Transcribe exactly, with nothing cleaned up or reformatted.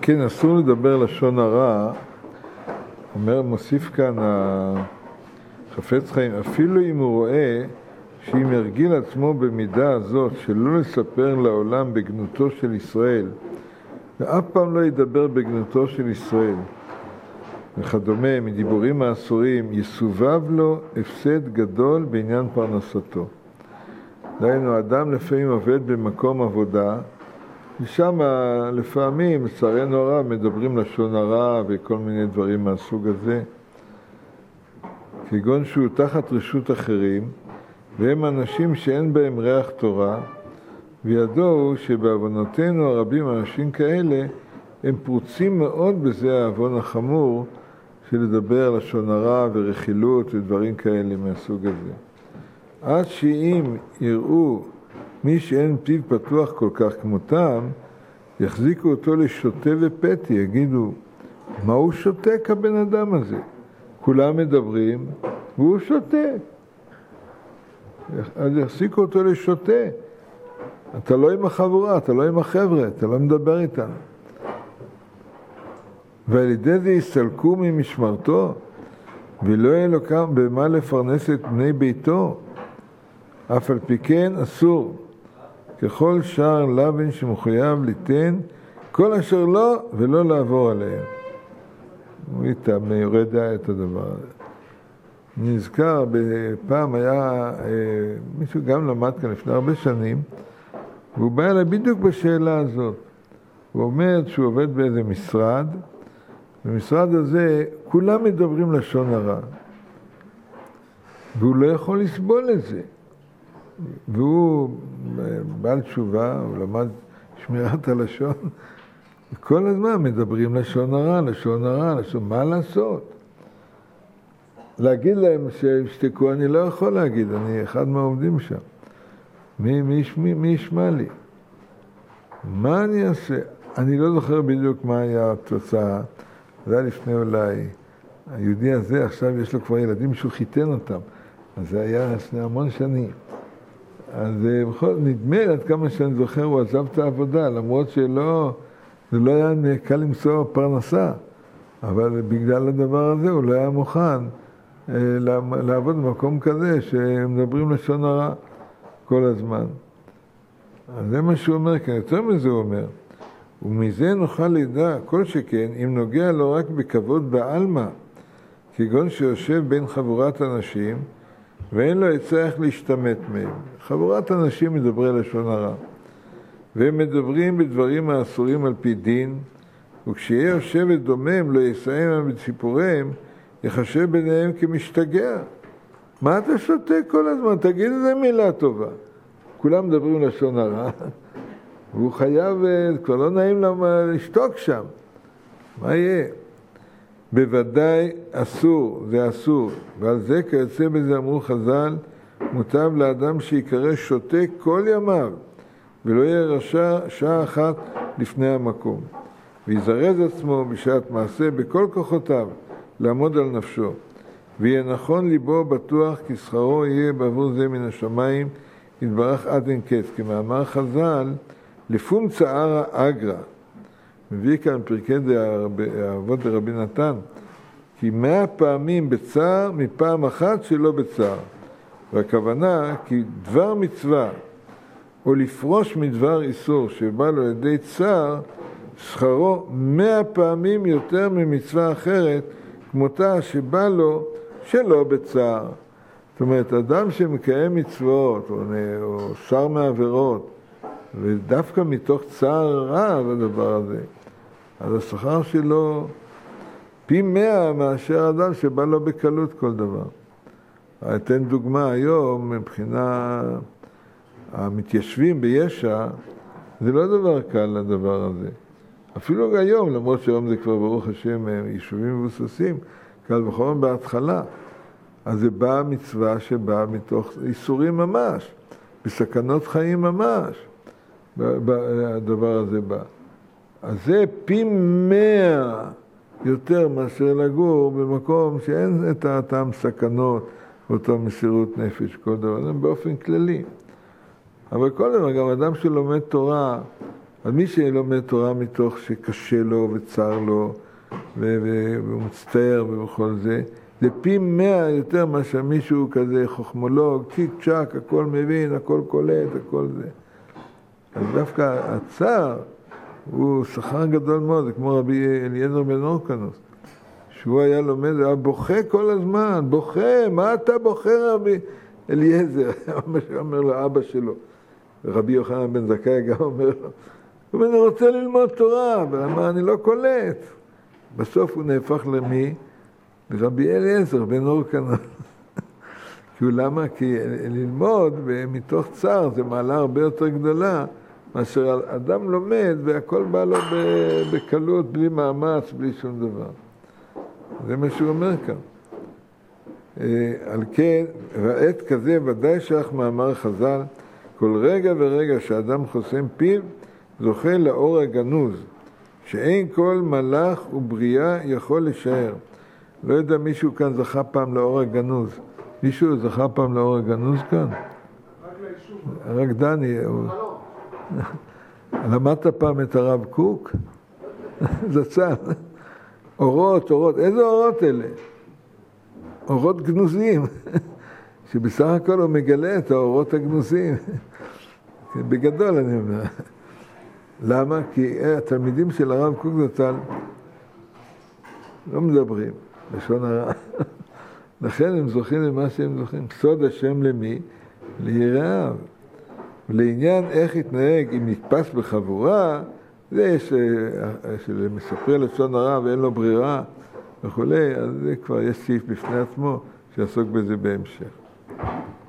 כן, אסור לדבר לשון הרע. אומר, מוסיף כאן החפץ חיים, אפילו אם הוא רואה שאם ירגיל עצמו במידה הזאת שלא לספר לעולם בגנותו של ישראל, ואף פעם לא ידבר בגנותו של ישראל וכדומה, מדיבורים האסורים, יסובב לו הפסד גדול בעניין פרנסתו. דהיינו, אדם לפעמים עובד במקום עבודה, ושם לפעמים, לצערנו הרב, מדברים לשון הרע וכל מיני דברים מהסוג הזה, כגון שהוא תחת רשות אחרים, והם אנשים שאין בהם ריח תורה, וידעו שבעוונותינו הרבים אנשים כאלה, הם פרוצים מאוד בזה העוון החמור, של לדבר לשון הרע ורכילות ודברים כאלה מהסוג הזה. עד שאם יראו מי שאין פיו פתוח כל כך כמותם, יחזיקו אותו לשוטה ופתי, יגידו, מה הוא שותק הבן אדם הזה? כולם מדברים, והוא שותק. אז יחזיקו אותו לשוטה. אתה לא עם החבורה, אתה לא עם החבר'ה, אתה לא מדבר איתם. ועל ידי זה יסתלקו ממשמרתו, ולא יהיה לו כאן במה לפרנס את בני ביתו. אף על פי כן אסור, ככל שער לבן שמחויב ליתן, כל אשר לא ולא לעבור עליהם. הוא איתם יורד את הדבר הזה. נזכר, בפעם היה, מישהו גם למד כאן לפני הרבה שנים, והוא בא אליי בדיוק בשאלה הזאת. הוא אומר שהוא עובד באיזה משרד, במשרד הזה כולם מדברים לשון הרע, והוא לא יכול לסבול את זה. והוא בעל תשובה, הוא למד שמירת הלשון, וכל הזמן מדברים לשון הרע, לשון הרע, לשון, מה לעשות? להגיד להם שישתקו, אני לא יכול להגיד, אני אחד מהעובדים שם. מי, מי, מי, מי ישמע לי? מה אני אעשה? אני לא זוכר בדיוק מה היה התוצאה. זה היה לפני אולי, היהודי הזה עכשיו יש לו כבר ילדים שהוא חיתן אותם, אז זה היה לפני המון שנים. אז בכל, נדמה עד כמה שאני זוכר, הוא עזב את העבודה, למרות שלא, זה לא היה קל למצוא פרנסה, אבל בגלל הדבר הזה הוא לא היה מוכן אה, לעבוד במקום כזה שמדברים לשון הרע כל הזמן. אז זה מה שהוא אומר כאן, יותר מזה הוא אומר, ומזה נוכל לדע כל שכן אם נוגע לו רק בכבוד בעלמא, כגון שיושב בין חבורת אנשים ואין לו עצה איך להשתמט מהם. חבורת אנשים מדברי לשון הרע, והם מדברים בדברים האסורים על פי דין, וכשיהיה יושב ודומם לא יסיים בציפוריהם, יחשב ביניהם כמשתגע. מה אתה שותק כל הזמן? תגיד איזה מילה טובה. כולם מדברים לשון הרע, והוא חייב, כבר לא נעים למה לשתוק שם. מה יהיה? בוודאי אסור, זה אסור, ועל זה כיוצא בזה אמרו חז"ל, מוטב לאדם שיקרא שותק כל ימיו, ולא יהיה רשע שעה אחת לפני המקום, ויזרז עצמו בשעת מעשה בכל כוחותיו לעמוד על נפשו, ויהיה נכון ליבו בטוח כי שכרו יהיה בעבור זה מן השמיים, יתברך עד אין קץ, כמאמר חז"ל, לפום צערא אגרא. מביא כאן פרקי האבות דרבי נתן, כי מאה פעמים בצער מפעם אחת שלא בצער. והכוונה כי דבר מצווה, או לפרוש מדבר איסור שבא לו לידי צער, שכרו מאה פעמים יותר ממצווה אחרת, כמותה שבא לו שלא בצער. זאת אומרת, אדם שמקיים מצוות, או, או שר מעבירות, ודווקא מתוך צער רע בדבר הזה, אז השכר שלו פי מאה מאשר אדם שבא לו בקלות כל דבר. אתן דוגמה היום, מבחינה המתיישבים בישע, זה לא דבר קל לדבר הזה. אפילו היום, למרות שהיום זה כבר ברוך השם יישובים מבוססים, קל וחומר בהתחלה. אז זה בא מצווה שבאה מתוך איסורים ממש, בסכנות חיים ממש. הדבר הזה בא. אז זה פי מאה יותר מאשר לגור במקום שאין את אותם סכנות, אותם מסירות נפש, כל דבר, זה באופן כללי. אבל כל דבר, גם אדם שלומד תורה, אז מי שלומד תורה מתוך שקשה לו וצר לו, והוא מצטער ובכל זה, זה פי מאה יותר מאשר מישהו כזה חוכמולוג, צ'יק צ'ק, הכל מבין, הכל קולט, הכל זה. אז דווקא הצער הוא שכר גדול מאוד, זה כמו רבי אליעזר בן הורקנוס, שהוא היה לומד, הוא היה בוכה כל הזמן, בוכה, מה אתה בוכה רבי אליעזר? אומר לו אבא שלו, רבי יוחנן בן זכאי גם אומר לו, הוא אומר, אני רוצה ללמוד תורה, אבל אמר, אני לא קולט. בסוף הוא נהפך למי? לרבי אליעזר בן הורקנוס. כי הוא למה? כי ללמוד מתוך צער זה מעלה הרבה יותר גדולה, מאשר אדם לומד והכל בא לו בקלות, בלי מאמץ, בלי שום דבר. זה מה שהוא אומר כאן. על כן, ועת כזה ודאי שייך מאמר חז"ל, כל רגע ורגע שאדם חוסם פיו, זוכה לאור הגנוז, שאין כל מלאך ובריאה יכול לשער. לא יודע, מישהו כאן זכה פעם לאור הגנוז. מישהו זכה פעם לאור הגנוז כאן? רק ליישוב. רק דני. למדת פעם את הרב קוק? זצ"ל. אורות, אורות. איזה אורות אלה? אורות גנוזים. שבסך הכל הוא מגלה את האורות הגנוזים. בגדול אני אומר. למה? כי התלמידים של הרב קוק זצ"ל לא מדברים, לשון הרע. לכן הם זוכים למה שהם זוכים. סוד השם למי? ליראיו. ולעניין איך יתנהג אם נתפס בחבורה, זה יש שמספר לשון הרע ואין לו ברירה וכו', אז זה כבר יש סעיף בפני עצמו שיעסוק בזה בהמשך.